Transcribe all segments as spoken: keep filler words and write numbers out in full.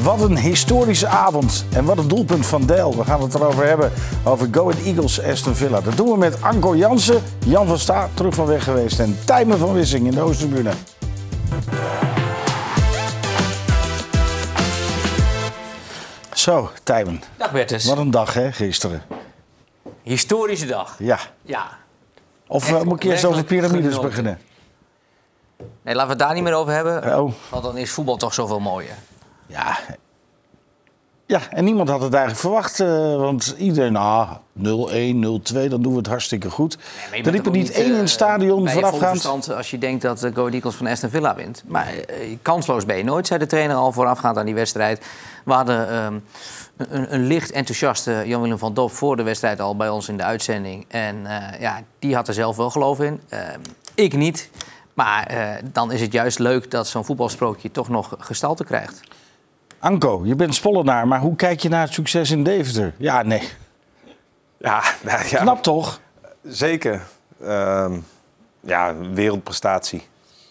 Wat een historische avond. En wat een doelpunt van Del. We gaan het erover hebben. Over Go Ahead Eagles Aston Villa. Dat doen we met Anko Jansen, Jan van Sta, terug van weg geweest. En Tijmen van Wissing in de Oosttribune. Zo, Tijmen. Dag Bertus. Wat een dag, hè, gisteren. Historische dag. Ja. Ja. Of uh, moet ik eerst over piramides genoten. beginnen? Nee, laten we het daar niet meer over hebben. Oh. Want dan is voetbal toch zoveel mooier. Ja. Ja, en niemand had het eigenlijk verwacht. Uh, want iedereen, nou, nul een, nul twee, dan doen we het hartstikke goed. Nee, er liep er niet één in het stadion bij je voorafgaand. verstand als je denkt dat de Go Ahead Eagles van Aston Villa wint. Maar uh, kansloos ben je nooit, zei de trainer al voorafgaand aan die wedstrijd. We hadden um, een, een licht enthousiaste Jan-Willem van Dop voor de wedstrijd al bij ons in de uitzending. En uh, ja, die had er zelf wel geloof in. Uh, ik niet. Maar uh, dan is het juist leuk dat zo'n voetbalsprookje toch nog gestalte krijgt. Anko, je bent Spollenaar, maar hoe kijk je naar het succes in Deventer? Ja, nee. Ja, nou ja. Knap toch? Zeker. Uh, ja, wereldprestatie.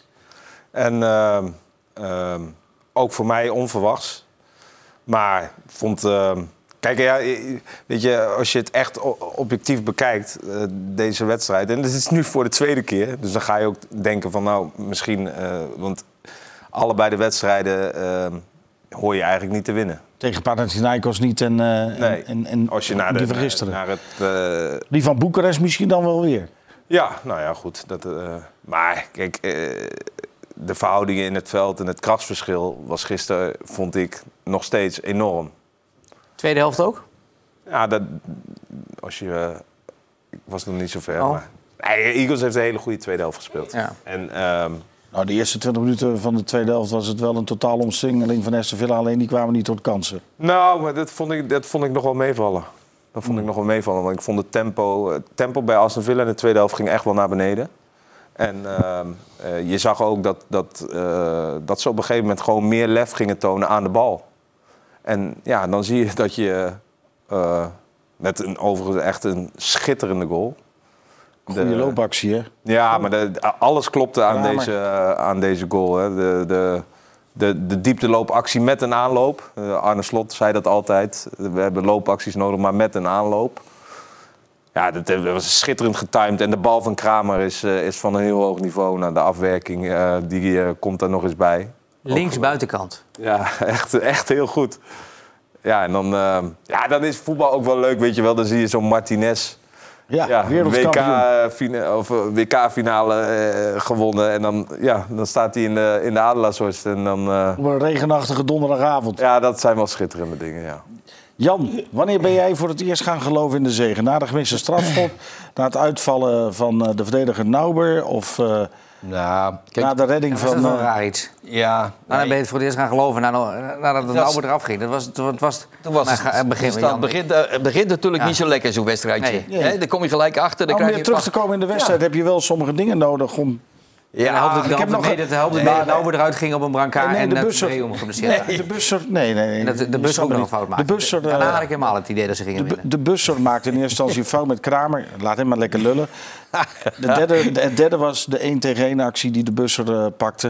En uh, uh, ook voor mij onverwachts. Maar ik vond... Uh, kijk, ja, weet je, als je het echt objectief bekijkt, uh, deze wedstrijd... en dit is nu voor de tweede keer, dus dan ga je ook denken van... nou, misschien... Uh, want allebei de wedstrijden... Uh, hoor je eigenlijk niet te winnen. Tegen Panathinaikos niet en, uh, nee. en, en als je naar de, die van gisteren. Naar het, uh... Die van Boekarest misschien dan wel weer. Ja, nou ja, goed. Dat, uh... Maar kijk, uh, de verhoudingen in het veld en het krachtsverschil was gisteren, vond ik, nog steeds enorm. Tweede helft ook? Ja, dat, als je... Uh... Ik was nog niet zo ver, oh. maar... Nee, Eagles heeft een hele goede tweede helft gespeeld. Ja. En... Um... Nou, de eerste twintig minuten van de tweede helft was het wel een totale omsingeling van Aston Villa. Alleen die kwamen niet tot kansen. Nou, maar dat vond ik, dat vond ik nog wel meevallen. Dat vond ik nog wel meevallen. Want ik vond het tempo, het tempo bij Aston Villa in de tweede helft ging echt wel naar beneden. En uh, uh, je zag ook dat, dat, uh, dat ze op een gegeven moment gewoon meer lef gingen tonen aan de bal. En ja, dan zie je dat je uh, met een overigens echt een schitterende goal... Goeie de, loopactie, hè? Ja, maar de, alles klopte aan, ja, deze, uh, aan deze goal. Hè. De, de, de, de diepteloopactie met een aanloop. Uh, Arne Slot zei dat altijd. We hebben loopacties nodig, maar met een aanloop. Ja, dat, dat was schitterend getimed. En de bal van Kramer is, uh, is van een heel hoog niveau. Nou, de afwerking uh, die uh, komt er nog eens bij. Links buitenkant. Ja, echt, echt heel goed. Ja, en dan, uh, ja, dan is voetbal ook wel leuk, weet je wel. Dan zie je zo'n Martinez... Ja, ja wereldkampioen. W K-finale uh, gewonnen. En dan, ja, dan staat hij in de, in de Adelaarshorst. En dan, uh... Op een regenachtige donderdagavond. Ja, dat zijn wel schitterende dingen, ja. Jan, wanneer ben jij voor het eerst gaan geloven in de zege? Na de gemiste strafschop, na het uitvallen van de verdediger Nauber of... Uh, Nou, kijk, na de redding ja, van... Dat is wel uh, raar iets. Ja. Nou, dan ben je het voor het eerst gaan geloven nadat, nadat de Nauber eraf ging. Dat was, dat was, Toen was het, het begin. Het begint, begint, uh, begint natuurlijk ja. niet zo lekker, zo'n wedstrijdje. Nee. Nee. He, dan kom je gelijk achter. Dan om krijg weer je terug pas... te komen in de wedstrijd ja. heb je wel sommige dingen nodig om... Ja, ja, helpt het, ik heb nog mee dat helpt het nee, nee, dat Nauber eruit ging op een brancard nee, en de dat busser, Breum geblesseerd. Nee, de busser... Nee, nee, nee. En dat de, de busser ook nog een fout maakte. De busser, uh, Daarna had ik helemaal het idee dat ze gingen de, winnen. de busser maakte in eerste instantie een fout met Kramer. Laat hem maar lekker lullen. De derde, de derde was de één tegen één actie die de busser uh, pakte.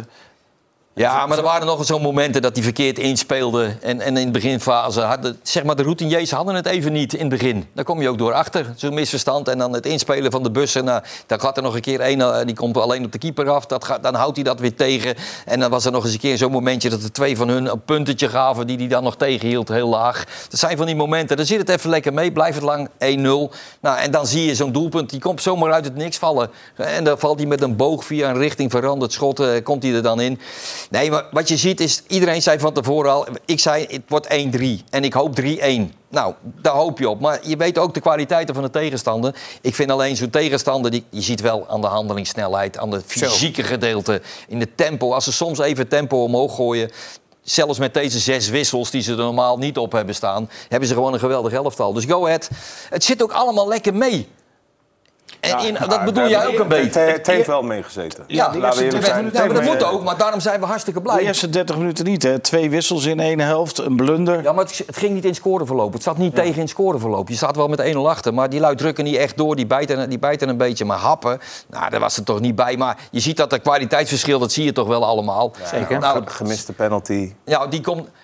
Ja, maar er waren nog zo'n momenten dat hij verkeerd inspeelde. En, en in de beginfase hadden, zeg maar, de routiniers hadden het even niet in het begin. Daar kom je ook door achter, zo'n misverstand. En dan het inspelen van de bussen. Nou, dan gaat er nog een keer één, die komt alleen op de keeper af. Dat gaat, dan houdt hij dat weer tegen. En dan was er nog eens een keer zo'n momentje dat de twee van hun een puntetje gaven die hij dan nog tegenhield, heel laag. Dat zijn van die momenten, dan zit het even lekker mee, blijft het lang één nul. Nou, en dan zie je zo'n doelpunt, die komt zomaar uit het niks vallen. En dan valt hij met een boog via een richting veranderd schot, uh, komt hij er dan in. Nee, maar wat je ziet is, iedereen zei van tevoren al... Ik zei, het wordt één drie en ik hoop drie één. Nou, daar hoop je op. Maar je weet ook de kwaliteiten van de tegenstander. Ik vind alleen zo'n tegenstander... Die, je ziet wel aan de handelingssnelheid, aan de fysieke Zo. gedeelte... in de tempo. Als ze soms even tempo omhoog gooien... Zelfs met deze zes wissels die ze er normaal niet op hebben staan... hebben ze gewoon een geweldig elftal. Dus go ahead. Het zit ook allemaal lekker mee. En in, ja, dat bedoel jij ook een beetje. Het, het heeft wel meegezeten. Ja, ja, laten we eerlijk zijn. Ja, maar dat moet ook, maar daarom zijn we hartstikke blij. De eerste dertig minuten niet, hè? Twee wissels in één helft, een blunder. Ja, maar het, het ging niet in scoreverloop. Het zat niet ja. tegen in het scoreverloop. Je staat wel met één nul achter, maar die lui drukken niet echt door. Die bijten, die bijten een beetje, maar happen, nou, daar was het toch niet bij. Maar je ziet dat er kwaliteitsverschil, dat zie je toch wel allemaal. Ja, Zeker. Nou, gemiste penalty. Ja, die komt...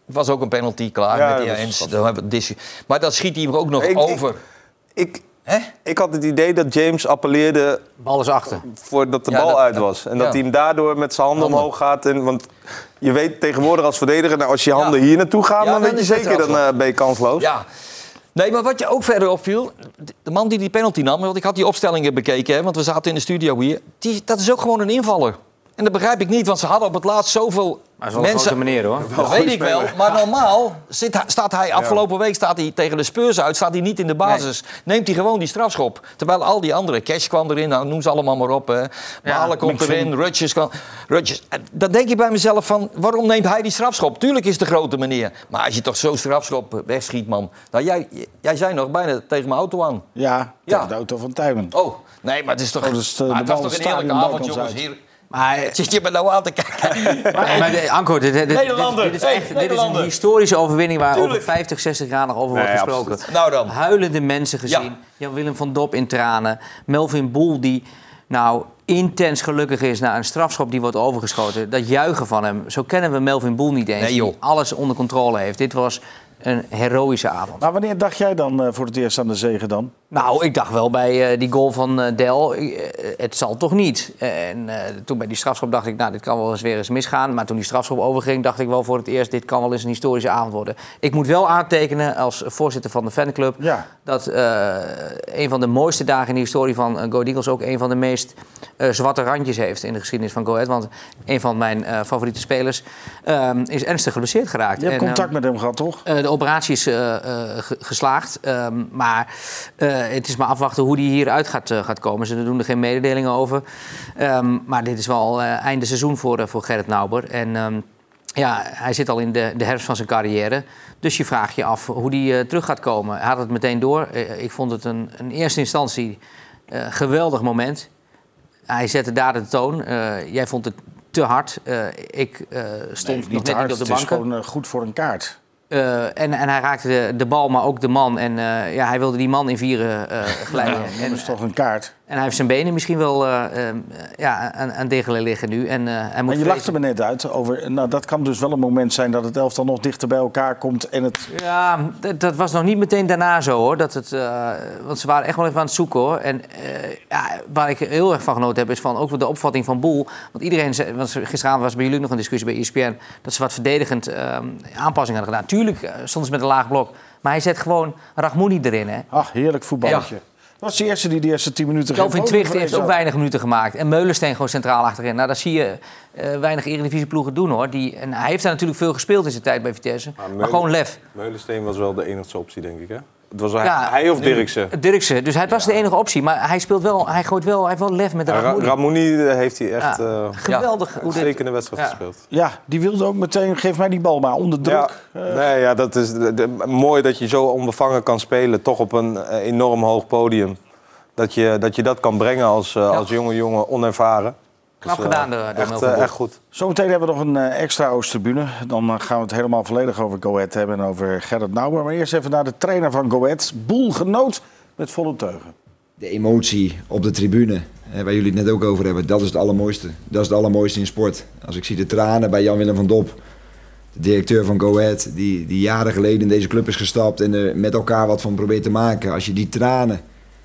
was ook een penalty, klaar Ja, met die dat is eens. vast. Dan hebben we dis- Maar dat schiet hij hem ook nog Ik- ik- over. Ik, Hè? ik had het idee dat James appelleerde Bal is achter. voordat de Ja, bal dat- uit was. En ja. dat hij hem daardoor met zijn handen Handen. omhoog gaat. En, want je weet tegenwoordig als verdediger, nou, als je handen Ja. hier naartoe gaan, Ja, dan dan weet je is het zeker, dan strafschop. uh, ben je kansloos. Ja. Nee, maar wat je ook verder opviel... de man die die penalty nam... want ik had die opstellingen bekeken, hè, want we zaten in de studio hier... Die, dat is ook gewoon een invaller. En dat begrijp ik niet, want ze hadden op het laatst zoveel Maar is wel een grote mensen... meneer, hoor. Dat weet ik wel, maar normaal zit, hij- staat hij... Afgelopen week staat hij tegen de Spurs uit, staat hij niet in de basis. Neemt hij gewoon die strafschop. Terwijl al die andere, Cash kwam erin, nou, noem ze allemaal maar op. Hè. Malen komt McVin. erin, Rodgers kwam... Rodgers. En dan denk je bij mezelf van, waarom neemt hij die strafschop? Tuurlijk is het de grote meneer. Maar als je toch zo'n strafschop wegschiet, man. Nou, jij, jij zei nog bijna tegen mijn auto aan. Ja, Ja. tegen de auto van Tijmen. Oh, nee, maar het is toch... Oh, dus, uh, maar de het was bal toch een staat heerlijke in de avond, buitenkant jongens. uit. Hier, Maar, zit je me nou aan te kijken? maar, maar de- Anko, dit, dit, dit, Nederlander, dit is hey, echt dit is een Nederlander. historische overwinning waar Tuurlijk. over vijftig, zestig jaar nog over Nee, wordt gesproken. absoluut. Nou dan. Huilende mensen gezien. Ja. Jan-Willem van Dop in tranen. Melvin Boel die nou intens gelukkig is na een strafschop die wordt overgeschoten. Dat juichen van hem. Zo kennen we Melvin Boel niet eens. Nee, joh. Die alles onder controle heeft. Dit was een heroïsche avond. Maar wanneer dacht jij dan uh, voor het eerst aan de zege dan? Nou, ik dacht wel bij uh, die goal van uh, Del, uh, het zal toch niet. En uh, toen bij die strafschop dacht ik, nou, dit kan wel eens weer eens misgaan. Maar toen die strafschop overging, dacht ik wel voor het eerst, dit kan wel eens een historische avond worden. Ik moet wel aantekenen als voorzitter van de fanclub, Ja. dat uh, een van de mooiste dagen in de historie van uh, Go Ahead Eagles ook een van de meest uh, zwarte randjes heeft in de geschiedenis van Go Ahead. Want een van mijn uh, favoriete spelers uh, is ernstig geblesseerd geraakt. Je hebt En, contact uh, met hem gehad, toch? uh, de operatie is uh, uh, ge- geslaagd, um, maar uh, het is maar afwachten hoe die hieruit gaat, uh, gaat komen. Ze doen er geen mededelingen over. Um, maar dit is wel uh, einde seizoen voor, uh, voor Gerrit Nauber. En um, ja, hij zit al in de, de herfst van zijn carrière. Dus je vraagt je af hoe die uh, terug gaat komen. Hij had het meteen door. Uh, ik vond het een, in eerste instantie uh, geweldig moment. Hij zette daar de toon. Uh, jij vond het te hard. Uh, ik uh, stond Nee, nog net hard. niet op de Het is banken. gewoon uh, goed voor een kaart. Uh, en, en hij raakte de, de bal, maar ook de man. En uh, ja, hij wilde die man in vieren uh, glijden. Ja, en, dat is toch een kaart. en hij heeft zijn benen misschien wel uh, uh, ja, aan, aan diggelen liggen nu. En, uh, hij moet En je vrezen- lachte me net uit over... Nou, dat kan dus wel een moment zijn dat het elftal nog dichter bij elkaar komt en het... Ja, dat, dat was nog niet meteen daarna zo, hoor. Dat het, uh, want ze waren echt wel even aan het zoeken, hoor. En uh, ja, waar ik heel erg van genoten heb, is van ook de opvatting van Boel. Want iedereen zei, want gisteravond was bij jullie nog een discussie bij E S P N... dat ze wat verdedigend uh, aanpassingen hadden gedaan. Tuurlijk uh, stonden ze met een laag blok. Maar hij zet gewoon Rachmouni erin, hè. Ach, heerlijk voetballetje. Dat was de eerste die de eerste tien minuten... geen Kelvin poging Twicht heeft vrees ook had. weinig minuten gemaakt. En Meulensteen gewoon centraal achterin. Nou, dat zie je uh, weinig Eredivisieploegen doen, hoor. Die, en hij heeft daar natuurlijk veel gespeeld in zijn tijd bij Vitesse. Maar, Meulen- gewoon lef. Meulensteen was wel de enigste optie, denk ik, hè? Het was Ja, hij of Dirksen? Dirksen. Dus hij was de enige optie. Maar hij speelt wel, hij gooit wel, hij heeft wel lef met de Ra- Rachmouni. Ramoni heeft hij echt Ja, uh, geweldig. Hoe dit, uitstekende wedstrijd Ja. gespeeld. Ja, die wilde ook meteen... Geef mij die bal maar, onder druk. Ja, Uh, nee, ja, dat is de- de- mooi dat je zo onbevangen kan spelen. Toch op een eh, enorm hoog podium. Dat je dat, je dat kan brengen als, eh, als jonge jongen, onervaren. knap Dus, eh, gedaan door, door echt, Melvin eh, Boel. echt goed. Zometeen hebben we nog een uh, extra Oosttribune. Dan uh, gaan we het helemaal volledig over Go Ahead hebben en over Gerrit Nauber. Maar eerst even naar de trainer van Go Ahead. Boel genoot met volle teugen. De emotie op de tribune, eh, waar jullie het net ook over hebben, dat is het allermooiste. Dat is het allermooiste in sport. Als ik zie de tranen bij Jan-Willem van Dop, de directeur van Go Ahead, die, die jaren geleden in deze club is gestapt en er met elkaar wat van probeert te maken. Als je die tranen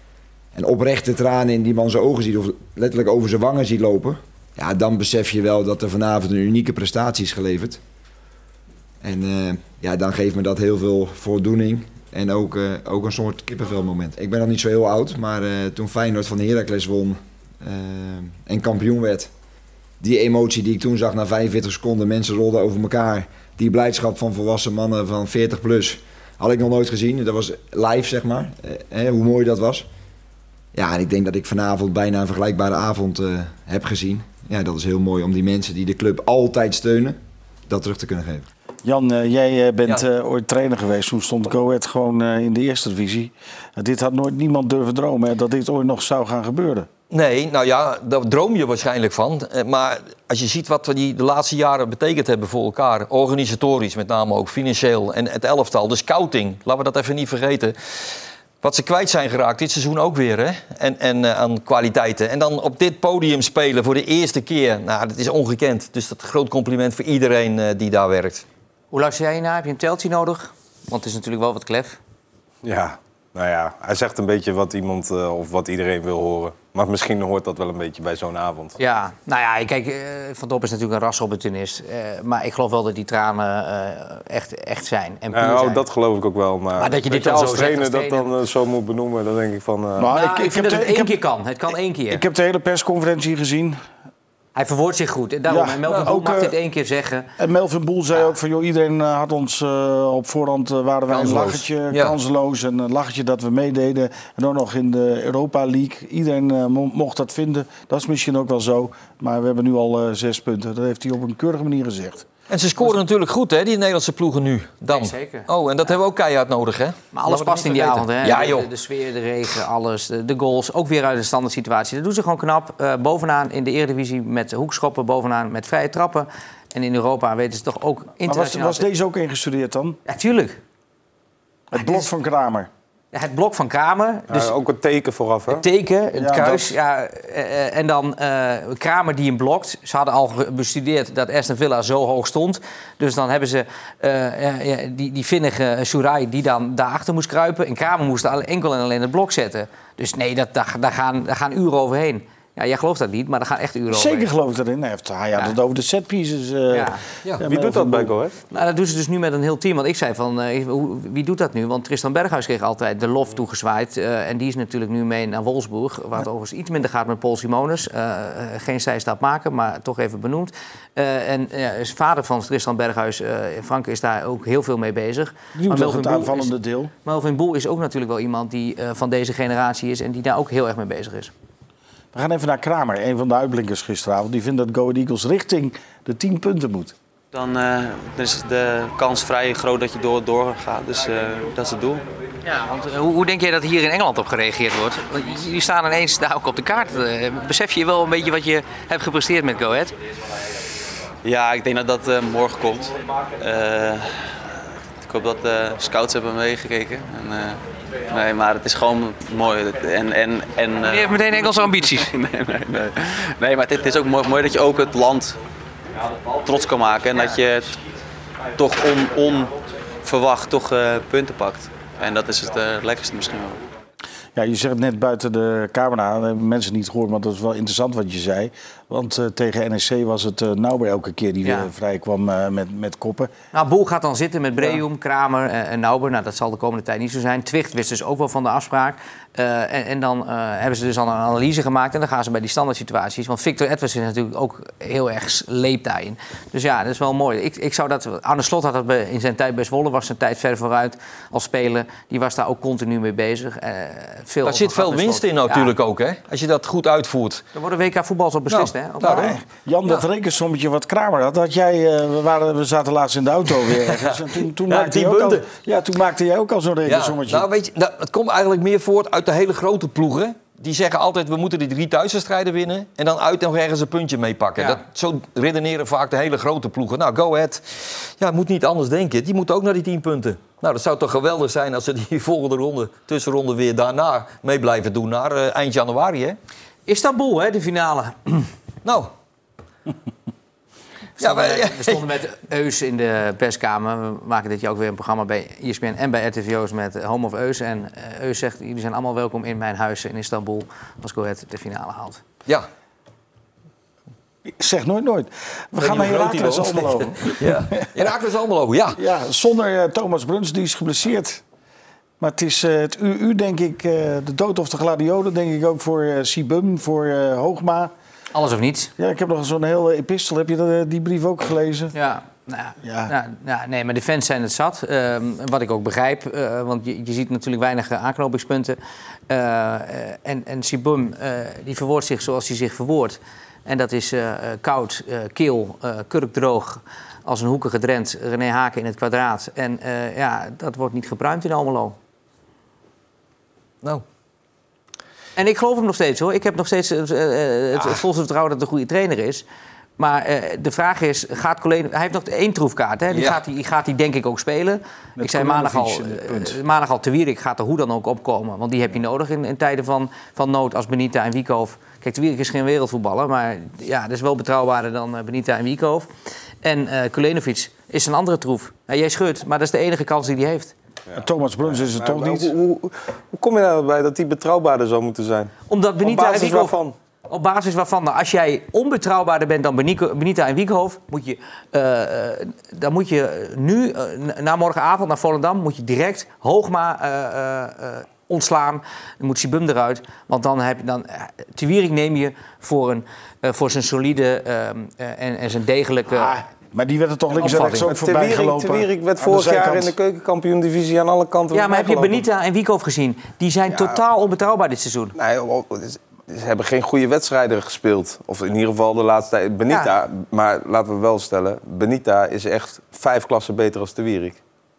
en oprechte tranen in die man zijn ogen ziet, of letterlijk over zijn wangen ziet lopen, ja, dan besef je wel dat er vanavond een unieke prestatie is geleverd. En uh, ja, dan geeft me dat heel veel voldoening. En ook, uh, ook een soort kippenvelmoment. Ik ben nog niet zo heel oud, maar uh, toen Feyenoord van Heracles won uh, en kampioen werd. Die emotie die ik toen zag na vijfenveertig seconden, mensen rolden over elkaar. Die blijdschap van volwassen mannen van veertig plus, had ik nog nooit gezien. Dat was live, zeg maar, uh, hè, hoe mooi dat was. Ja, en ik denk dat ik vanavond bijna een vergelijkbare avond uh, heb gezien. Ja, dat is heel mooi om die mensen die de club altijd steunen, dat terug te kunnen geven. Jan, uh, jij uh, bent Ja. uh, ooit trainer geweest. Toen stond Go Ahead gewoon uh, in de eerste divisie. Uh, dit had nooit niemand durven dromen, hè, dat dit ooit nog zou gaan gebeuren. Nee, nou ja, daar droom je waarschijnlijk van. Eh, Maar als je ziet wat we die de laatste jaren betekend hebben voor elkaar, organisatorisch met name ook, financieel en het elftal, de scouting, laten we dat even niet vergeten. Wat ze kwijt zijn geraakt, dit seizoen ook weer, hè? En, en uh, aan kwaliteiten. En dan op dit podium spelen voor de eerste keer, nou, dat is ongekend. Dus dat groot compliment voor iedereen uh, die daar werkt. Hoe luister jij naar? Heb je een teltje nodig? Want het is natuurlijk wel wat klef. Ja, nou ja, hij zegt een beetje wat iemand uh, of wat iedereen wil horen. Maar misschien hoort dat wel een beetje bij zo'n avond. Ja, nou ja, kijk, uh, Van Dop is natuurlijk een rasopportunist. Uh, maar ik geloof wel dat die tranen uh, echt, echt zijn. En puur uh, oh, zijn. Dat geloof ik ook wel. Maar, maar dat je dit je dan als zo trainer zegt als dat dan uh, zo moet benoemen, dan denk ik van... Uh... Nou, ik, ik, ik, ik vind heb dat de, het ik één heb, keer kan. Het kan één keer. Ik heb de hele persconferentie gezien. Hij verwoordt zich goed. En daarom, Ja, en Melvin nou, Boel ook, mag uh, dit één keer zeggen. En Melvin Boel zei Ja. ook van, joh, iedereen uh, had ons uh, op voorhand, uh, waren wij een Kansloos. lachertje, Ja. kansloos. En een lachertje dat we meededen. En ook nog in de Europa League. Iedereen uh, mo- mocht dat vinden. Dat is misschien ook wel zo. Maar we hebben nu al uh, zes punten. Dat heeft hij op een keurige manier gezegd. En ze scoren natuurlijk goed, hè, die Nederlandse ploegen nu. Dan. Nee, zeker. Oh, en dat hebben we ook keihard nodig, hè? Maar alles Laten we past in niet die vergeten. avond. Hè? Ja, joh. De, de sfeer, de regen, alles. De, de goals. Ook weer uit de standaard situatie. Dat doen ze gewoon knap. Uh, bovenaan in de Eredivisie met hoekschoppen. Bovenaan met vrije trappen. En in Europa weten ze toch ook Maar was, internationaal... was deze ook ingestudeerd dan? Ja, tuurlijk. Het blok van Kramer. Ja, het blok van Kramer. Dus Uh, ook een teken vooraf, hè? het teken, het Ja, kruis. dat- Ja, uh, en dan uh, Kramer die hem blokt. Ze hadden al ge- bestudeerd dat Aston Villa zo hoog stond. Dus dan hebben ze uh, uh, die, die vinnige Soerai die dan daarachter moest kruipen. En Kramer moest alle- enkel en alleen het blok zetten. Dus nee, dat, daar, daar, gaan, daar gaan uren overheen. Ja, jij gelooft dat niet, maar daar gaan echt uren Zeker overheen. geloof ik erin. Hij, heeft, hij had Ja. het over de setpieces. Uh, Ja. Ja. Wie doet dat bij Go Ahead? Nou, dat doen ze dus nu met een heel team. Want ik zei van, uh, hoe- wie doet dat nu? Want Tristan Berghuis kreeg altijd de lof toegezwaaid. Uh, en die is natuurlijk nu mee naar Wolfsburg. Waar het overigens iets minder gaat met Paul Simonis. Uh, uh, geen zijstap maken, maar toch even benoemd. Uh, en uh, is vader van Tristan Berghuis, uh, Frank, is daar ook heel veel mee bezig. Die doet toch het Boel aanvallende is, deel. Melvin Boel is ook natuurlijk wel iemand die uh, van deze generatie is. En die daar ook heel erg mee bezig is. We gaan even naar Kramer, een van de uitblinkers gisteravond. Die vindt dat Go Ahead Eagles richting de tien punten moet. Dan uh, is de kans vrij groot dat je door, doorgaat. Dus uh, dat is het doel. Ja, want uh, hoe, hoe denk jij dat hier in Engeland op gereageerd wordt? Want jullie staan ineens daar ook op de kaart. Uh, besef je wel een beetje wat je hebt gepresteerd met Go Ahead? Ja, ik denk dat dat uh, morgen komt. Uh, ik hoop dat de scouts hebben meegekeken. En, uh, nee, maar het is gewoon mooi. En, en, en, uh, Je heeft meteen Engelse ambities. nee, nee, nee. nee, maar het, het is ook mooi, mooi dat je ook het land trots kan maken. En dat je toch on, onverwacht toch, uh, punten pakt. En dat is het uh, lekkerste misschien wel. Ja, je zegt het net buiten de camera, dat hebben mensen niet gehoord, maar dat is wel interessant wat je zei. Want uh, tegen N E C was het uh, Nauber elke keer die Ja. weer vrij kwam uh, met, met koppen. Nou, Boel gaat dan zitten met Breum, Kramer en, en Nauber. Nou, dat zal de komende tijd niet zo zijn. Twicht wist dus ook wel van de afspraak. Uh, en, en dan uh, hebben ze dus al een analyse gemaakt. En dan gaan ze bij die standaard situaties. Want Victor Edwards is natuurlijk ook heel erg leep daarin. Dus ja, dat is wel mooi. Ik, ik zou dat, Arne Slot had dat bij, in zijn tijd bij Zwolle. Was zijn tijd ver vooruit als speler. Die was daar ook continu mee bezig. Uh, veel Daar zit veel winst in natuurlijk ook, hè? Als je dat goed uitvoert. Er worden W K voetbals op beslist, Nou, hè? Op nou, de- hè? Jan, dat rekensommetje wat Kramer had, had jij, uh, we, waren, we zaten laatst in de auto weer ergens. En toen, toen, Ja, maakte tien jij ook al, punten. ja, toen maakte jij ook al zo'n Ja, rekensommetje. nou weet je, dat, het komt eigenlijk meer voort uit de hele grote ploegen. Die zeggen altijd, we moeten die drie thuiswedstrijden winnen. En dan uit nog ergens een puntje mee pakken. Ja. Dat, zo redeneren vaak de hele grote ploegen. Nou, Go Ahead, ja, moet niet anders denken. Die moeten ook naar die tien punten. Nou, dat zou toch geweldig zijn als ze die volgende ronde, tussenronde weer daarna mee blijven doen. Naar uh, eind januari, hè? Istanbul, hè, de finale. Nou. Ja, maar, ja. We stonden met Eus in de perskamer. We maken dit jaar ook weer een programma bij E S P N en bij R T V O's met Home of Eus. En uh, Eus zegt, jullie zijn allemaal welkom in mijn huis in Istanbul als Go Ahead de finale haalt. Ja. Zeg nooit nooit. We gaan naar niet hoe groot die Heracles woont. Almelo. Ja. Heracles Almelo, ja. Ja, zonder uh, Thomas Bruns, die is geblesseerd. Maar het is uh, het U U, denk ik, uh, de dood of de gladiolen, denk ik ook voor uh, Sibum, voor uh, Hoogma. Alles of niets. Ja, ik heb nog zo'n hele epistel. Heb je dat, uh, die brief ook gelezen? Ja, nou, ja. Ja. Nou, nou, nee, maar de fans zijn het zat. Um, wat ik ook begrijp, uh, want je, je ziet natuurlijk weinig uh, aanknopingspunten. Uh, uh, en en Sibum, uh, die verwoordt zich zoals hij zich verwoordt. En dat is uh, uh, koud, uh, kil, uh, kurkdroog, als een hoekige Drent. René Haken in het kwadraat. En uh, ja, dat wordt niet gebruikt in Almelo. Nou. En ik geloof hem nog steeds, hoor. Ik heb nog steeds uh, uh, het, het volste vertrouwen dat het een goede trainer is. Maar uh, de vraag is, gaat Colleen... Hij heeft nog één troefkaart, hè? Die, Ja. gaat, die gaat hij denk ik ook spelen. Met ik zei maandag al, Kolenovic, uh, punt. uh, maandag al, Te Wierik gaat er hoe dan ook opkomen. Want die heb je nodig in, in tijden van, van nood als Benita en Wiekhoff. Kijk, Te Wierik is geen wereldvoetballer, maar ja, dat is wel betrouwbaarder dan uh, Benita en Wiekhoff. En uh, Kulenovic is een andere troef. Nou, jij schudt, maar dat is de enige kans die hij heeft. Ja. Thomas Bruns is het maar, toch maar, niet? Hoe, hoe, hoe kom je nou bij dat die betrouwbaarder zou moeten zijn? Omdat Benita Op basis en Wiekhoff, waarvan? Op basis waarvan, nou, als jij onbetrouwbaarder bent dan Benita en Wiekhoff, moet je, uh, dan moet je nu, uh, na morgenavond naar Volendam, moet je direct Hoogma uh, uh, uh, ontslaan. Dan moet Sibum eruit. Want dan heb je dan. Uh, Te Wierik neem je voor, een, uh, voor zijn solide uh, uh, en, en zijn degelijke. Ah, maar die werd er toch links en rechts ook voorbij gelopen. Te Wierik werd vorig jaar in de keukenkampioen-divisie aan alle kanten. Ja, maar heb je Benita en Wiekhoff gezien? Die zijn ja. totaal onbetrouwbaar dit seizoen. Nee, ze hebben geen goede wedstrijden gespeeld. Of in ieder geval de laatste tijd. Benita, ja. maar laten we wel stellen, Benita is echt vijf klassen beter dan Te Wierik.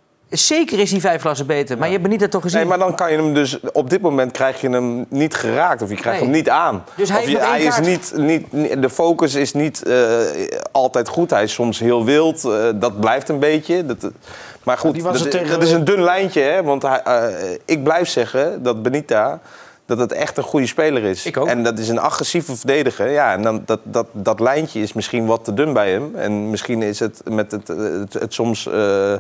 Zeker is hij vijf klassen beter, maar ja. je hebt Benita toch gezien? Nee, maar dan kan je hem dus... Op dit moment krijg je hem niet geraakt of je krijgt nee. hem niet aan. Dus hij, of je, hij is niet, niet, niet... De focus is niet uh, altijd goed. Hij is soms heel wild. Uh, dat blijft een beetje. Dat, maar goed, dat, tegen... dat is een dun lijntje. Hè? Want hij, uh, ik blijf zeggen dat Benita... dat het echt een goede speler is. Ik ook. En dat is een agressieve verdediger. Ja, en dan, dat, dat, dat lijntje is misschien wat te dun bij hem. En misschien is het met het, het, het, het soms uh, uh,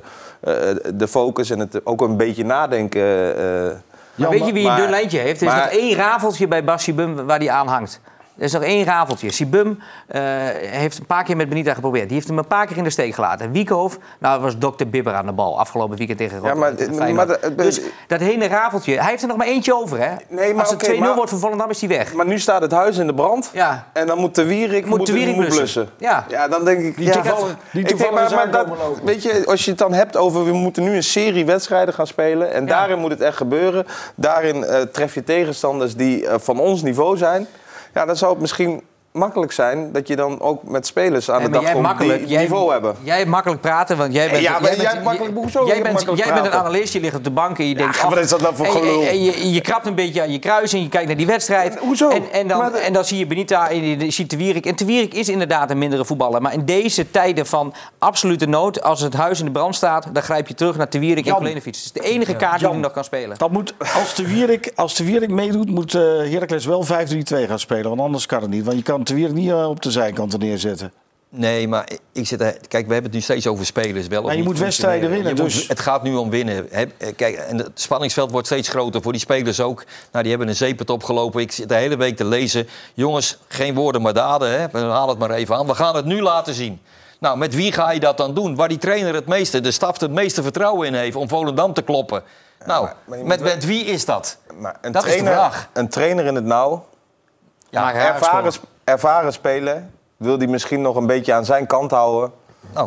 de focus en het ook een beetje nadenken. Uh, ja, weet je wie maar, een dun lijntje heeft? Er is maar, nog één rafeltje bij Bas Sibum waar die aan hangt. Er is nog één rafeltje. Sibum uh, heeft een paar keer met Benita geprobeerd. Die heeft hem een paar keer in de steek gelaten. Wiekhoff, nou was dokter Bibber aan de bal. Afgelopen weekend tegen Rotterdam. Ja, maar, maar de, dus dat hele rafeltje. Hij heeft er nog maar eentje over, hè? Nee, maar als het okay, twee nul maar, wordt voor Volendam is hij weg. Maar nu staat het huis in de brand. Ja. En dan moet Te Wierik moet, moet, moet blussen. blussen. Ja. ja, dan denk ik... Die ja, toevallig, die ik denk, maar, maar dat, weet je, als je het dan hebt over... we moeten nu een serie wedstrijden gaan spelen... en ja. daarin moet het echt gebeuren. Daarin uh, tref je tegenstanders die uh, van ons niveau zijn. Ja, dan zou het misschien... makkelijk zijn dat je dan ook met spelers aan nee, de dag komt die jij, niveau hebben. Jij hebt makkelijk praten, want jij bent... Ja, maar jij jij bent, makkelijk, hoezo jij bent, jij bent een analist, je ligt op de bank en je denkt... Ja, wat is dat nou voor gelul? En, en, je, en je krabt een beetje aan je kruis en je kijkt naar die wedstrijd. En, hoezo? En, en, dan, de... en dan zie je Benita en je ziet Te Wierik. En Te Wierik is inderdaad een mindere voetballer. Maar in deze tijden van absolute nood, als het huis in de brand staat... dan grijp je terug naar Te Wierik en Kulenovic. Het is de enige ja. kaart Jan, die hij nog kan spelen. Dat moet, als Te Wierik, als Te Wierik meedoet, moet uh, Heracles wel vijf drie twee gaan spelen. Want anders kan het niet. Want je kan Te Wierik niet uh, op de zijkanten neerzetten. Nee, maar ik zit er, kijk, we hebben het nu steeds over spelers. Wel of maar je niet moet wedstrijden winnen. Je dus. moet, het gaat nu om winnen. He, kijk, en het spanningsveld wordt steeds groter voor die spelers ook. Nou, die hebben een zeepert opgelopen. Ik zit de hele week te lezen. Jongens, geen woorden maar daden. Hè. We halen het maar even aan. We gaan het nu laten zien. Nou, met wie ga je dat dan doen? Waar die trainer het meeste, de staf het meeste vertrouwen in heeft om Volendam te kloppen. Ja, nou, maar, maar met, met wie is dat? Maar een dat trainer, is de vraag. Een trainer in het nauw. Ja, ervaren, ervaren speler. Wil die misschien nog een beetje aan zijn kant houden? Nou,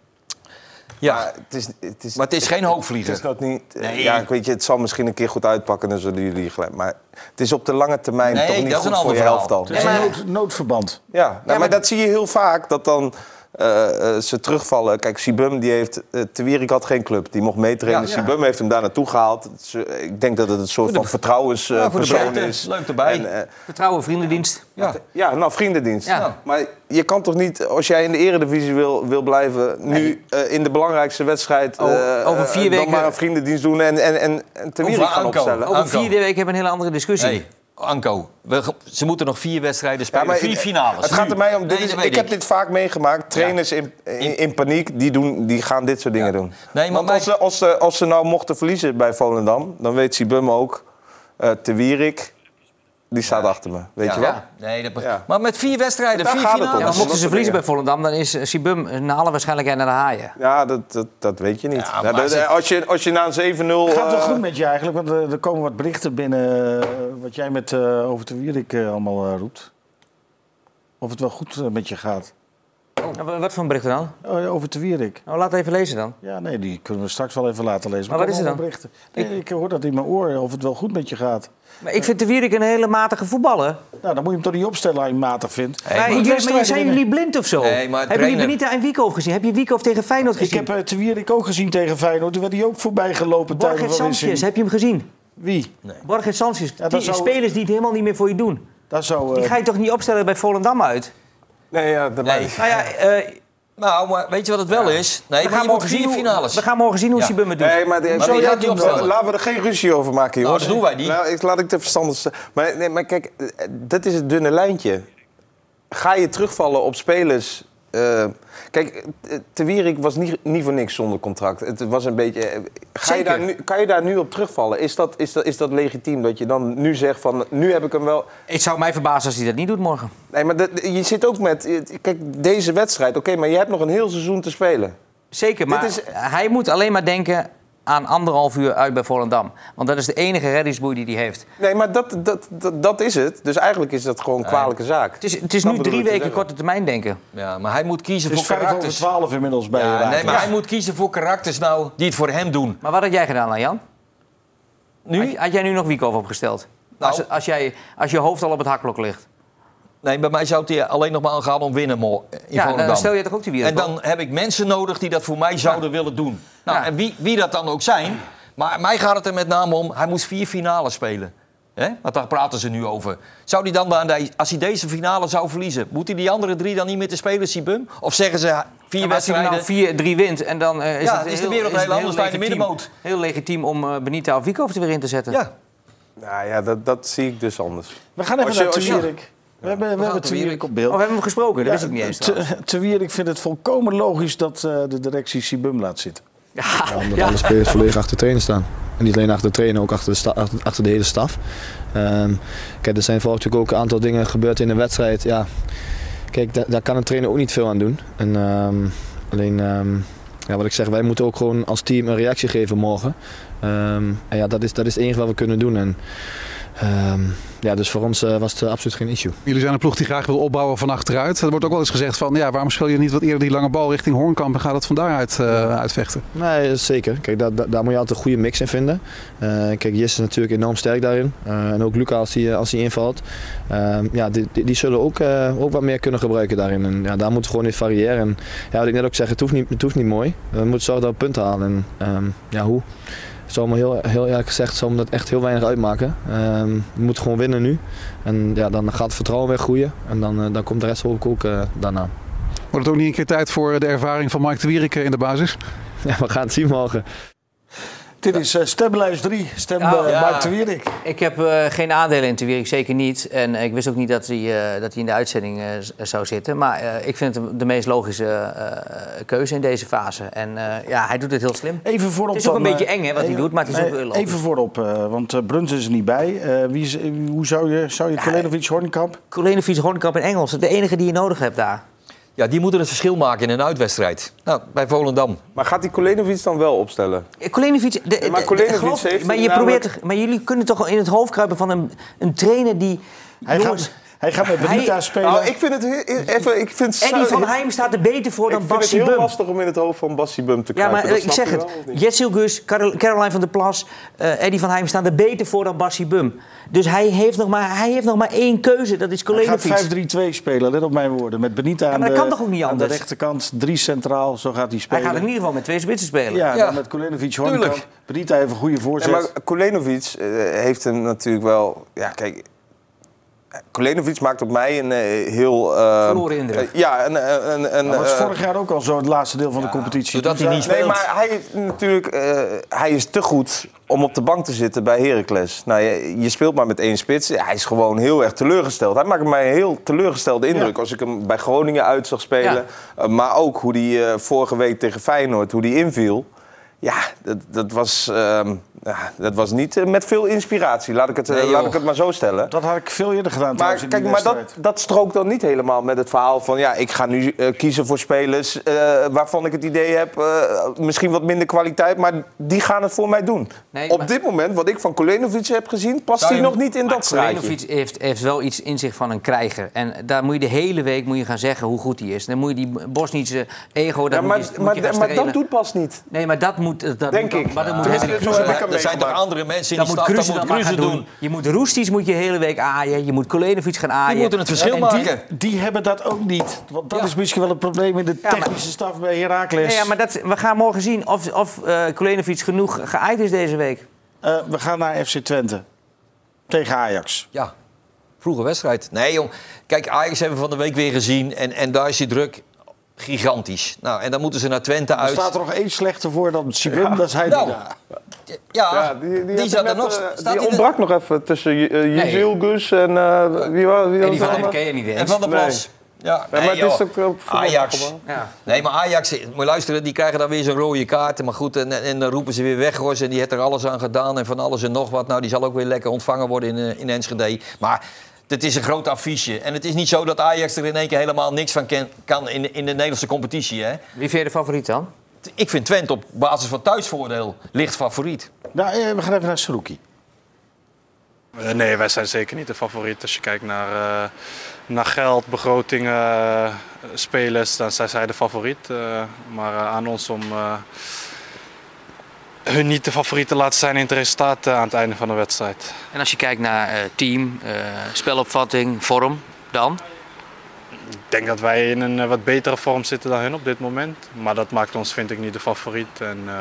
ja. Maar het is, het is, maar het is geen hoogvlieger. Het is nog niet. Nee. Ja, ik weet je, het zal misschien een keer goed uitpakken, dan zullen jullie gelijk. Maar het is op de lange termijn nee, toch niet dat is goed een voor je verhaal. helftal. Het is een nood, noodverband. Ja, nou, ja maar, maar dat zie je heel vaak. Dat dan uh, uh, ze terugvallen. Kijk, Sibum die heeft... Uh, Te Wierik had geen club. Die mocht meetrainen. Ja, ja. Sibum heeft hem daar naartoe gehaald. Ik denk dat het een soort de, van vertrouwenspersoon uh, ja, is. Leuk erbij. En, uh, Vertrouwen, vriendendienst. Ja, ja nou, vriendendienst. Ja. Maar je kan toch niet, als jij in de eredivisie wil, wil blijven... nu uh, in de belangrijkste wedstrijd... Uh, oh, over vier uh, weken... dan maar een vriendendienst doen en, en, en, en Te Wierik gaan opstellen. Over vier weken hebben we een hele andere discussie. Hey. Anko, we, ze moeten nog vier wedstrijden spelen, ja, maar vier finales. Het gaat er mij om, dit nee, is, ik, ik heb dit vaak meegemaakt. Trainers ja. in, in, in paniek, die, doen, die gaan dit soort dingen ja. doen. Nee, maar Want als ze, als, ze, als ze nou mochten verliezen bij Volendam... dan weet Sibum ook, uh, Te Wierik, die staat ja. achter me. Weet ja. je wel? Ja. Nee, dat... ja. Maar met vier wedstrijden, Daar vier finales. Ja, maar mochten ze verliezen bij Volendam, dan is Sibum naar alle waarschijnlijkheid naar de haaien. Ja, dat, dat, dat weet je niet. Ja, ja, dat, ze... als, je, als je na een zeven nul... Gaat het wel uh... goed met je eigenlijk? Want uh, er komen wat berichten binnen uh, wat jij met uh, over Te Wierik uh, allemaal uh, roept. Of het wel goed uh, met je gaat. Oh. Wat voor berichten dan? Oh, over Te Wierik. Oh, laat even lezen dan. Ja, nee, die kunnen we straks wel even laten lezen. Maar, maar wat is er dan? Berichten. Nee, ik... ik hoor dat in mijn oor of het wel goed met je gaat. Maar ik vind Te Wierik een hele matige voetballer. Nou, dan moet je hem toch niet opstellen als je hem matig vindt. Hey, maar, maar, maar zijn jullie blind of zo? Nee, maar hebben jullie Benita en Wiekhoff gezien? Heb je Wiekhoff tegen Feyenoord gezien? Ik heb uh, Te Wierik ook gezien tegen Feyenoord. Toen werd hij ook voorbij gelopen. Borges Sanchez, heb je hem gezien? Wie? Nee. Borges Sanchez. Ja, die zou... spelers die het helemaal niet meer voor je doen. Dat zou, uh... Die ga je toch niet opstellen bij Volendam uit? Nee, ja, dat nee. Nou ja... Uh, Nou, maar weet je wat het wel ja. is? Nee, we, gaan morgen zien finales. we gaan morgen zien hoe ja. Sibum het doet. Nee, maar, de, maar zo, ja, die opstellen. Laten we er geen ruzie over maken, jongens. Nou, dat doen wij niet. Nou, ik, laat ik de verstandig... Maar, nee, maar kijk, dat is het dunne lijntje. Ga je terugvallen op spelers Uh, kijk, Te Wierik was niet, niet voor niks zonder contract. Het was een beetje... Ga je daar nu, kan je daar nu op terugvallen? Is dat, is, dat, is dat legitiem dat je dan nu zegt van... Nu heb ik hem wel... Het zou mij verbazen als hij dat niet doet morgen. Nee, maar de, je zit ook met... Kijk, deze wedstrijd, oké, okay, maar je hebt nog een heel seizoen te spelen. Zeker, maar is... hij moet alleen maar denken... aan anderhalf uur uit bij Volendam. Want dat is de enige reddingsboei die hij heeft. Nee, maar dat, dat, dat, dat is het. Dus eigenlijk is dat gewoon een kwalijke zaak. Het is, het is nu drie weken korte termijn denken. Ja, maar hij moet kiezen het is voor vijf karakters. over twaalf inmiddels bij ja, je Nee, maar ja. hij moet kiezen voor karakters nou die het voor hem doen. Maar wat had jij gedaan, Jan? Nu? Had, had jij nu nog Wiekhoff opgesteld? Nou, als, als, jij, als je hoofd al op het hakblok ligt. Nee, bij mij zou hij alleen nog maar aan gaan om winnen in ja, Volendam. Dan stel je toch ook die Wierik. En dan heb ik mensen nodig die dat voor mij zouden ja. willen doen. Nou, ja. En wie, wie dat dan ook zijn... Maar mij gaat het er met name om, hij moest vier finales spelen. Hè? Want daar praten ze nu over. Zou hij dan, als hij deze finale zou verliezen... moet hij die andere drie dan niet meer te spelen, Sibum? Of zeggen ze vier ja, wedstrijden... Als hij nou vier drie wint en dan uh, is, ja, het is heel, de wereld heel, heel anders bij de middenmoot. Heel legitiem om uh, Benita of Wiekhoff er weer in te zetten. Ja, nou ja dat, dat zie ik dus anders. We gaan even je, naar Te Wierik. Ja. We hebben, we we hebben Te Wierik op beeld. Oh, we hebben hem gesproken, dat ja, wist ik niet eens. Te, Te Wierik vindt het volkomen logisch dat uh, de directie Sibum laat zitten. Ja, ja, omdat ja. alle spelers volledig achter de trainer staan. En niet alleen achter de trainer, ook achter de, sta- achter, achter de hele staf. Um, kijk, er zijn vooral natuurlijk ook een aantal dingen gebeurd in de wedstrijd. Ja, kijk, da- daar kan een trainer ook niet veel aan doen. En, um, alleen, um, ja, wat ik zeg, wij moeten ook gewoon als team een reactie geven morgen. Um, en ja, dat is, dat is het enige wat we kunnen doen. En, um, ja, dus voor ons uh, was het uh, absoluut geen issue. Jullie zijn een ploeg die graag wil opbouwen van achteruit. Er wordt ook wel eens gezegd van, ja, waarom speel je niet wat eerder die lange bal richting Hoornkamp en gaat het van daaruit uh, uitvechten? Nee, zeker. Kijk, daar, daar moet je altijd een goede mix in vinden. Uh, kijk, Jis is natuurlijk enorm sterk daarin. Uh, en ook Luca als hij als hij invalt. Uh, ja, die, die, die zullen ook, uh, ook wat meer kunnen gebruiken daarin. En ja, daar moeten we gewoon in variëren. En ja, wat ik net ook zeg, het hoeft niet, het hoeft niet mooi. We moeten zorgen dat we punten halen. En um, ja, hoe? Zou me heel, heel eerlijk gezegd zou me dat echt heel weinig uitmaken. Um, we moeten gewoon winnen nu. En ja, dan gaat het vertrouwen weer groeien. En dan, uh, dan komt de rest hoop ik ook uh, daarna. Wordt het ook niet een keer tijd voor de ervaring van Mike Te Wierik in de basis? Ja, we gaan het zien morgen. Dit is uh, stemlijst drie. Stem ja, uh, ja. Mike Te Wierik. Ik heb uh, geen aandelen in Te Wierik, zeker niet. En ik wist ook niet dat hij, uh, dat hij in de uitzending uh, zou zitten. Maar uh, ik vind het de meest logische uh, keuze in deze fase. En uh, ja, hij doet het heel slim. Even voorop het is ook dan, een beetje uh, eng hè, wat even, hij doet, maar het is nee, ook heel logisch. Even voorop, uh, want uh, Bruns is er niet bij. Uh, wie is, hoe zou je, zou je ja, Kolenovic, Hoornkamp? Kolenovic, Hoornkamp en Engels. De enige die je nodig hebt daar. Ja, die moeten het verschil maken in een uitwedstrijd. Nou, bij Volendam. Maar gaat die Kolenovic dan wel opstellen? Kolenovic, de, de, ja, maar Kolenovic geloof, heeft maar, je namelijk... probeert, maar jullie kunnen toch in het hoofd kruipen van een, een trainer die... Hij jongens, gaat, hij gaat met Benita hij, spelen. Nou, ik vind het even... Ik vind Eddie van Heim staat er beter voor dan Bassi Bum. Ik vind het heel lastig om in het hoofd van Bassi Bum te krijgen. Ja, maar ik zeg het. Jetsil Gus, Caroline van der Plas, uh, Eddie van Heim staan er beter voor dan Bassi Bum. Dus hij heeft nog maar, hij heeft nog maar één keuze, dat is Kolenovic. Hij gaat vijf drie twee spelen, let op mijn woorden. Met Benita ja, aan, dat de, kan toch ook niet aan de anders? rechterkant, drie centraal, zo gaat hij spelen. Hij gaat in ieder geval met twee spitsen spelen. Ja, ja. Dan met Kolenovic, Hoornkamp. Benita heeft een goede voorzet. Ja, maar Kolenovic uh, heeft hem natuurlijk wel... Ja, kijk... Kolenovic maakt op mij een uh, heel... Uh, verloren indruk. Uh, ja, een... een, een dat was uh, vorig jaar ook al zo, het laatste deel van ja, de competitie. Doordat hij niet speelt. Nee, maar hij, natuurlijk, uh, hij is te goed om op de bank te zitten bij Heracles. Nou, je, je speelt maar met één spits. Ja, hij is gewoon heel erg teleurgesteld. Hij maakt mij een heel teleurgestelde indruk. Ja. Als ik hem bij Groningen uit zag spelen. Ja. Uh, maar ook hoe hij uh, vorige week tegen Feyenoord, hoe hij inviel. Ja, dat, dat, was, uh, ja, dat was niet uh, met veel inspiratie. Laat ik, het, uh, nee, laat ik het maar zo stellen. Dat had ik veel eerder gedaan. Maar, kijk, maar dat, dat strookt dan niet helemaal met het verhaal van... ja, ik ga nu uh, kiezen voor spelers uh, waarvan ik het idee heb... Uh, misschien wat minder kwaliteit, maar die gaan het voor mij doen. Nee, Op maar... dit moment, wat ik van Kolenovic heb gezien... past hij nog niet in dat straatje. Kolenovic heeft, heeft wel iets in zich van een krijger. En daar moet je de hele week moet je gaan zeggen hoe goed hij is. Dan moet je die Bosnische ego... Ja, maar, moet je, maar, moet je maar dat doet pas niet. Nee, maar dat moet... Dat Denk moet, ik. Maar dat ja, moet ja, Kruze, er er zijn toch andere mensen in die stad, dat moet Kruze doen. doen. Je moet Roestic moet je de hele week aaien. Je moet Kolenovic gaan aaien. Die moeten het verschil en maken. Die, die hebben dat ook niet. Want dat ja. is misschien wel een probleem in de ja, technische maar, staf bij Heracles. Nee, ja, maar dat, we gaan morgen zien of, of uh, Kolenovic genoeg geaaid is deze week. Uh, we gaan naar F C Twente. Tegen Ajax. Ja, vroege wedstrijd. Nee, jong. Kijk, Ajax hebben we van de week weer gezien. En, en daar is die druk... gigantisch. Nou, en dan moeten ze naar Twente uit. Er staat er nog één slechter voor dan Sibum, ja. dat is hij nou, die Ja, ja, die, die, die zat er nog. Uh, die ontbrak er... nog even tussen uh, Jezil, nee. Gus en uh, wie was wie Eddie van Heim ken je niet eens. En Van der Plas. Nee. Ja, Ja, maar het joh. is ook op Ajax. Ja. Nee, maar Ajax, moet je luisteren, die krijgen dan weer zo'n rode kaart. Maar goed, en, en dan roepen ze weer Weghorst en die heeft er alles aan gedaan en van alles en nog wat. Nou, die zal ook weer lekker ontvangen worden in, uh, in Enschede. Maar het is een groot affiche. En het is niet zo dat Ajax er in één keer helemaal niks van ken, kan in, in de Nederlandse competitie. Hè? Wie vind je de favoriet dan? Ik vind Twente op basis van thuisvoordeel licht favoriet. Nou, eh, we gaan even naar Saruki. Uh, nee, wij zijn zeker niet de favoriet. Als je kijkt naar, uh, naar geld, begrotingen, uh, spelers, dan zijn zij de favoriet. Uh, maar uh, aan ons om uh, hun niet de favoriet te laten zijn in het resultaat uh, aan het einde van de wedstrijd. En als je kijkt naar uh, team, uh, spelopvatting, vorm, dan? Ik denk dat wij in een uh, wat betere vorm zitten dan hun op dit moment. Maar dat maakt ons, vind ik, niet de favoriet. En, uh,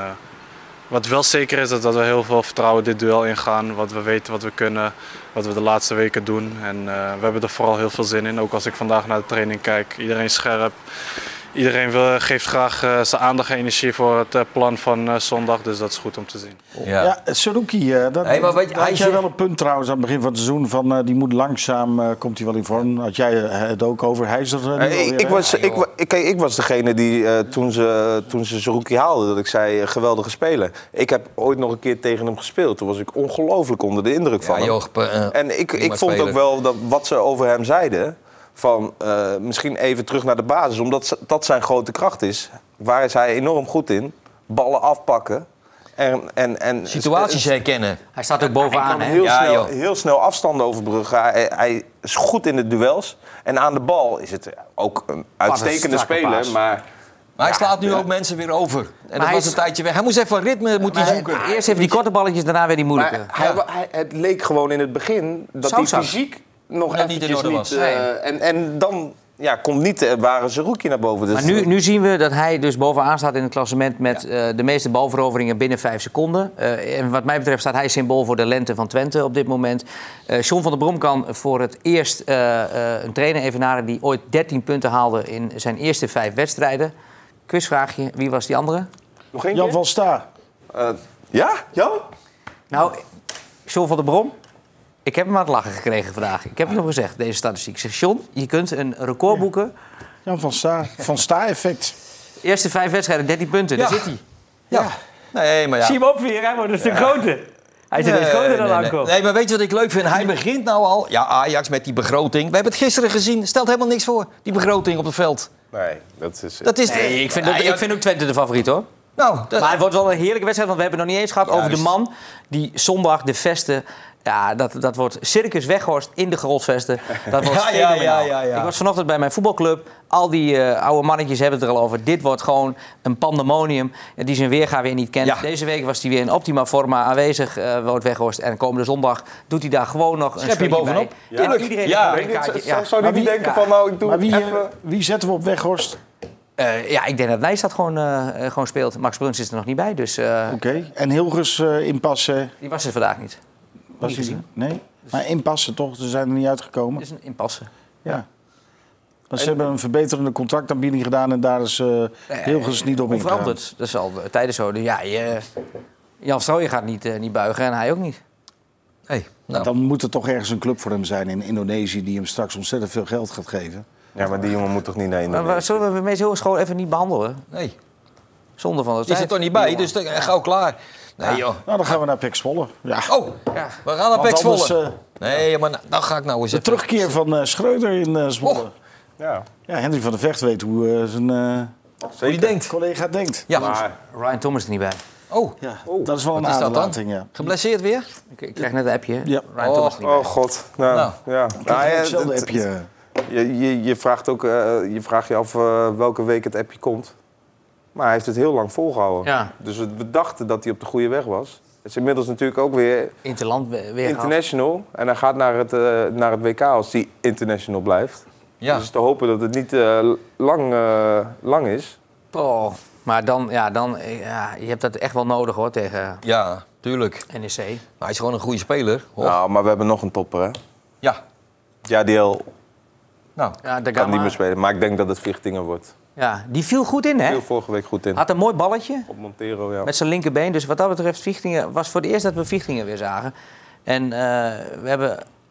wat wel zeker is, is dat we heel veel vertrouwen dit duel ingaan. Wat we weten, wat we kunnen, wat we de laatste weken doen. En uh, we hebben er vooral heel veel zin in. Ook als ik vandaag naar de training kijk. Iedereen scherp. Iedereen wil, geeft graag uh, zijn aandacht en energie voor het uh, plan van uh, zondag. Dus dat is goed om te zien. Ja, ja Saruki, uh, dat, Hey, maar weet je, daar had hij jij zegt- wel een punt trouwens aan het begin van het seizoen. Van, uh, die moet langzaam, uh, komt hij wel in vorm. Had jij uh, het ook over? Hij is er uh, nu Eh, alweer, ik, ik, hè? was, ik, wa- ik, kijk, ik was degene die uh, toen ze, toen ze Saruki haalden, dat ik zei, uh, geweldige speler. Ik heb ooit nog een keer tegen hem gespeeld. Toen was ik ongelooflijk onder de indruk van Ja, hem. joh, uh, En ik, ik vond speler. ook wel dat wat ze over hem zeiden, van uh, misschien even terug naar de basis, omdat ze- dat zijn grote kracht is. Waar is hij enorm goed in? Ballen afpakken. En, en, en, situaties herkennen. Hij staat ook Hij bovenaan, kan hè? heel, Ja, snel, joh. heel snel afstanden overbruggen. Hij, hij is goed in de duels. En aan de bal is het ook een uitstekende strakke speler. paas. Maar Maar hij slaat nu ook mensen weer over. En dat hij was is- een tijdje weg. Hij moest even ritme moet hij zoeken. Eerst even die korte balletjes, daarna weer die moeilijke. Maar hij, hij- het leek gewoon in het begin dat hij Zoutzaak. fysiek nog Net niet in eventjes orde niet... was. eh, en, en dan ja, komt niet de ware Saruki naar boven. Dus Maar nu, nu zien we dat hij dus bovenaan staat in het klassement met uh, de meeste balveroveringen binnen vijf seconden. Uh, en wat mij betreft staat hij symbool voor de lente van Twente op dit moment. Uh, John van der Brom kan voor het eerst uh, uh, een trainer evenaren die ooit dertien punten haalde in zijn eerste vijf wedstrijden. Quizvraagje, wie was die andere? nog één Jan keer? van Sta. Eh, ja? Jan? Nou, John van der Brom. Ik heb hem aan het lachen gekregen vandaag. Ik heb het hem gezegd, deze statistiek. Ik zeg, John, je kunt een record boeken. Jan van Sta. Van Sta-effect. Eerste vijf wedstrijden, dertien punten. Daar Ja. zit hij. Ja. Nee, maar ja. Zie je hem op weer, hij wordt een stuk groter. Hij is ineens groter dan nee, nee. Anko. Nee, maar weet je wat ik leuk vind? Hij begint nou al... Ja, Ajax met die begroting. We hebben het gisteren gezien. Stelt helemaal niks voor, die begroting op het veld. Nee, dat is... Dat is... Nee, ik vind, ook, ik vind ook Twente de favoriet, hoor. Nou, dat- Maar het wordt wel een heerlijke wedstrijd, want we hebben het nog niet eens gehad over de Juist. man die zondag de vesten... Ja, dat, dat wordt Circus Weghorst in de Grolsvesten. Dat wordt Ja, ja, fenomenaal. ja, ja, ja. Ik was vanochtend bij mijn voetbalclub. Al die uh, oude mannetjes hebben het er al over. Dit wordt gewoon een pandemonium die zijn weerga weer niet kent. Ja. Deze week was hij weer in optima forma aanwezig, uh, Wout Weghorst. En komende zondag doet hij daar gewoon nog een Schepje schepje bovenop. bij. Ja. En iedereen Ja. heeft een kaartje. Ja. Zou die Maar niet wie- denken ja. van, nou, ik doe Maar wie, even... uh, wie zetten we op Weghorst? Uh, ja, ik denk dat Nijstad gewoon, uh, gewoon speelt. Max Bruns is er nog niet bij, dus uh, Oké. Okay. En Hilgers uh, inpassen. die was er vandaag niet. Was Niet hij gezien. Nee? Maar inpassen toch? Ze zijn er niet uitgekomen. Het is een impasse. Ja. Maar ze hebben een verbeterende contractaanbieding gedaan en daar is uh, Hilgers niet op ingegaan. Onveranderd. Dat is al uh, tijdens zo. Dus ja, je, Jan Strooijen gaat niet, uh, niet buigen en hij ook niet. Hey, nou. Dan moet er toch ergens een club voor hem zijn in Indonesië die hem straks ontzettend veel geld gaat geven. Ja, maar die jongen moet toch niet naar Maar Indonesië? we- zullen we Mees heel school even niet behandelen? Nee, Zonde van de die tijd. zit er niet bij, dus dan, gauw klaar. Nee, joh. Nou, dan gaan we naar Pek Zwolle. Ja. Oh, Ja. we gaan naar Want Pek anders, Zwolle. uh, Nee, maar nou, dan ga ik nou eens de even... terugkeer van uh, Schreuder in uh, Zwolle. Oh. Ja, Ja, Hendrik van der Vecht weet hoe uh, zijn uh, Hoe die denkt. collega denkt. Ja. maar... Ryan Thomas er niet bij. Oh, Ja, dat is wel een Wat is dat dan? aderlating, ja. geblesseerd weer? Ik, ik krijg net een appje. Ja. Ryan Thomas er niet bij. Oh god. Nou, Nou. ja. Nou, ja, Hetzelfde het- appje. Je, je, je, vraagt ook, uh, je vraagt je af uh, welke week het appje komt. Maar hij heeft het heel lang volgehouden. Ja. Dus we, we dachten dat hij op de goede weg was. Het is inmiddels natuurlijk ook weer Interland we- weer gehaald. international. En hij gaat naar het, uh, naar het W K als hij international blijft. Ja. Dus te hopen dat het niet uh, lang, uh, lang is. Oh, maar dan, ja, dan, ja, je hebt dat echt wel nodig hoor tegen Ja, tuurlijk. N E C. Maar hij is gewoon een goede speler. Hoor. Nou, maar we hebben nog een topper, hè? Ja. Jadiel Nou, Ja, de kan Gama, niet meer spelen. Maar ik denk dat het Vlichtingen wordt. ja, die viel goed in hè. Viel vorige week goed in. Had een mooi balletje. Op Montero, ja. Met zijn linkerbeen. Dus wat dat betreft, Viechtingen was voor het eerst dat we Viechtingen weer zagen. En uh, we hebben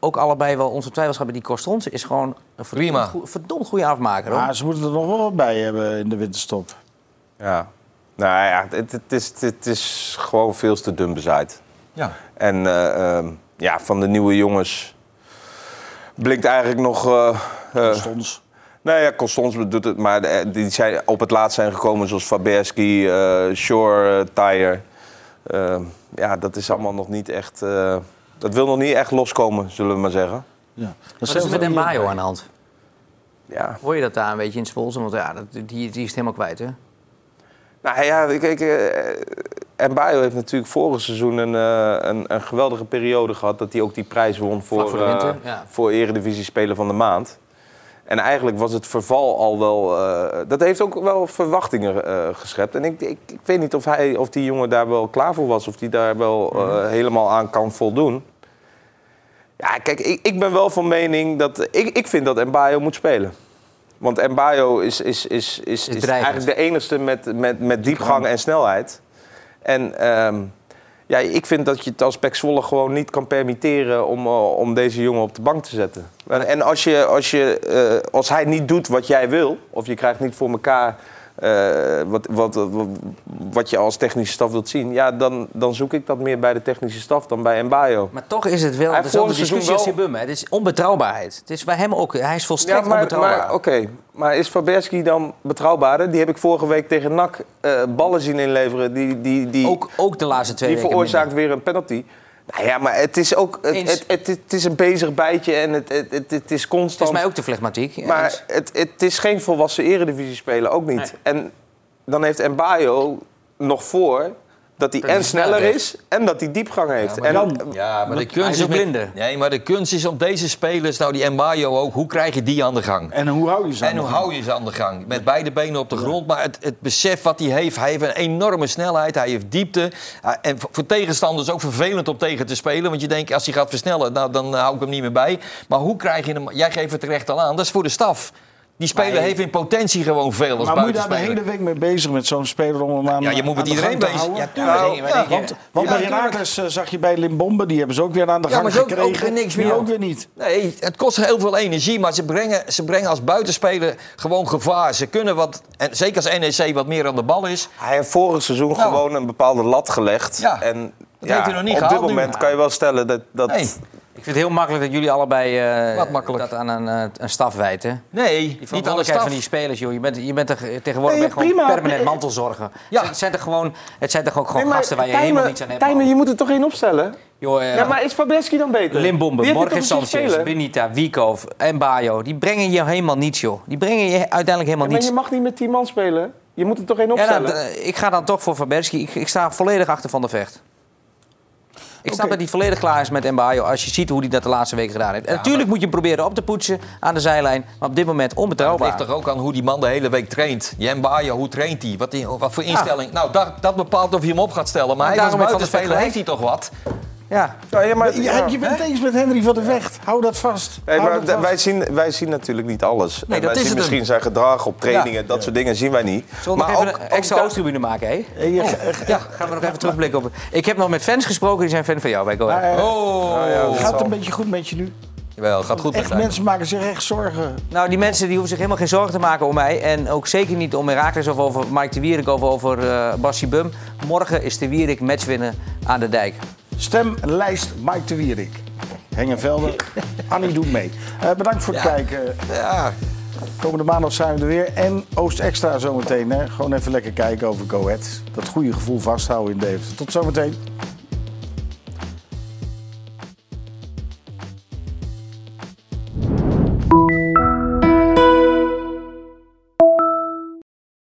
ook allebei wel onze twijfels hebben. Die Costons is gewoon een Prima. verdomd, verdomd goede afmaker. Hoor. Maar ze moeten er nog wel wat bij hebben in de winterstop. Ja. Nou ja, het, het, is, het is gewoon veel te dun bezaaid. Ja. En uh, uh, ja, van de nieuwe jongens blinkt eigenlijk nog... Uh, uh, Stons. Nou ja, Constance doet het, maar die zijn op het laatst zijn gekomen zoals Faberski, uh, Shore, uh, Tyre. Uh, ja, dat is allemaal nog niet echt... Uh, dat wil nog niet echt loskomen, zullen we maar zeggen. Ja. Wat is er met Mbayo aan de hand? Ja. Hoor je dat daar een beetje in het Zwolse? Want ja, dat, die, die is het helemaal kwijt, hè? Nou ja, kijk, uh, Mbayo heeft natuurlijk vorig seizoen een, uh, een, een geweldige periode gehad. Dat hij ook die prijs won voor, voor, de winter, uh, ja. voor Eredivisie Speler van de Maand. En eigenlijk was het verval al wel... Uh, dat heeft ook wel verwachtingen uh, geschept. En ik, ik, ik weet niet of, hij, of die jongen daar wel klaar voor was. Of die daar wel uh, mm-hmm. helemaal aan kan voldoen. Ja, kijk, ik, ik ben wel van mening dat... Ik, ik vind dat Mbayo moet spelen. Want Mbayo is, is, is, is, is eigenlijk de enigste met, met, met diepgang en snelheid. En um, ja, ik vind dat je het als P E C Zwolle gewoon niet kan permitteren om, uh, om deze jongen op de bank te zetten. En, en als, je, als, je, uh, als hij niet doet wat jij wil, of je krijgt niet voor elkaar uh, wat, wat, wat, wat je als technische staf wilt zien, ja, dan, dan zoek ik dat meer bij de technische staf dan bij Mbayo. Maar toch is het wel hij dezelfde discussie als Sibum. Het is onbetrouwbaarheid. Het is bij hem ook. Hij is volstrekt ja, maar, onbetrouwbaar. Maar, Oké, okay. maar is Faberski dan betrouwbaarder? Die heb ik vorige week tegen N A C uh, ballen zien inleveren. Die, die, die, ook, ook de laatste twee die weken. Die veroorzaakt weer een penalty. Nou ja, maar het is ook het, het, het, het is een bezig bijtje en het, het, het, het is constant. Het is mij ook de flegmatiek. Ja, maar dus. het, het is geen volwassen eredivisie-speler, ook niet. Nee. En dan heeft Mbayo nog voor dat hij en sneller is en dat hij diepgang heeft. Ja, maar, en dan, ja, maar de kunst is met, nee, maar de kunst is om deze spelers, nou die Mbayo ook, hoe krijg je die aan de gang? En hoe hou je ze aan en de hoe gang? hou je ze aan de gang? Met beide benen op de grond, maar het, het besef wat hij heeft, hij heeft een enorme snelheid, hij heeft diepte. En voor tegenstanders ook vervelend om tegen te spelen, want je denkt als hij gaat versnellen, nou, dan hou ik hem niet meer bij. Maar hoe krijg je hem, jij geeft het terecht al aan, dat is voor de staf. Die speler heeft in potentie gewoon veel als maar moet je daar de buitenspeler. hele week mee bezig met zo'n speler om hem aan Ja, je moet met iedereen bezig. Ja, tuurlijk. Ja, Ja, ja, want want ja, bij Heracles uh, zag je bij Limbombe, die hebben ze ook weer aan de Ja, gang maar ze ook- gekregen. ook weer niks Die meer. ook weer niet. Nee, het kost heel veel energie, maar ze brengen, ze brengen als buitenspeler gewoon gevaar. Ze kunnen wat, en zeker als N E C wat meer aan de bal is. Hij heeft vorig seizoen Nou. gewoon een bepaalde lat gelegd. Ja, en dat ja, heeft hij nog niet op gehaald dit nu. moment kan je wel stellen dat... dat Nee, Ik vind het heel makkelijk dat jullie allebei uh, Wat makkelijk? dat aan een, uh, een staf wijten. nee Die niet aan de verantwoordelijkheid staf. van die spelers, joh. Je bent, je bent er tegenwoordig Nee, ben gewoon prima. permanent mantelzorger. Ja. Het zijn toch gewoon, het zijn toch ook gewoon Nee, maar gasten waar je Tijmen- helemaal niets aan hebt. Tijmen, man. je moet er toch één opstellen? Joh, uh, Ja, maar is Faberski dan beter? Limbombe, Wie heeft Borges er toch gezien Sanchez, spelen? Benita, Wiekhoff en Bayo. Die brengen je helemaal niets, joh. Die brengen je uiteindelijk helemaal Ja, maar niets. je mag niet met tien man spelen. Je moet er toch één Ja, opstellen? nou, d- ik ga dan toch voor Faberski. Ik, ik sta volledig achter Van der Vecht. Ik snap Oké. dat hij volledig klaar is met Mbayo als je ziet hoe hij dat de laatste weken gedaan heeft. En natuurlijk moet je hem proberen op te poetsen aan de zijlijn. Maar op dit moment Het onbetrouwbaar. ligt toch ook aan hoe die man de hele week traint. Die Mbayo, hoe traint hij? Wat, die, wat voor instelling? Nou, dat, dat bepaalt of je hem op gaat stellen. Maar Maar hij als daarom heeft Van der buitenspeler Vecht heeft hij toch wat? Ja. Ja, ja, maar, Je, ja. je bent het eens met Henry van der Vecht. Hou dat vast. Nee, Hou maar dat d- vast. wij, zien, wij zien natuurlijk niet alles. Nee, En dat wij is zien het misschien hem. zijn gedrag op trainingen, dat soort dingen zien wij niet. Zullen we nog Maar even ook- een ook extra daar- Oosttribune maken, hè? Eh, je- Oh, ja, gaan we nog even terugblikken op. Ik heb nog met fans gesproken, die zijn fan van jou bij Go Ahead. Maar, eh, Oh, ja, dat gaat het zal. een beetje goed met je nu? Jawel, gaat goed met Echt, mij. mensen maken zich echt zorgen. Nou, die mensen die hoeven zich helemaal geen zorgen te maken om mij. En ook zeker niet om Heracles of over Mike de Wierik of over uh, Bassie Bum. Morgen is de Wierik matchwinner aan de dijk. Stemlijst Mike de Wierik. Hengenvelde, Annie doet mee. Uh, bedankt voor het Ja. kijken. Ja. Komende maandag zijn we er weer. En Oost Extra zometeen. Hè. Gewoon even lekker kijken over Go Ahead. Dat goede gevoel vasthouden in Deventer. Tot zometeen.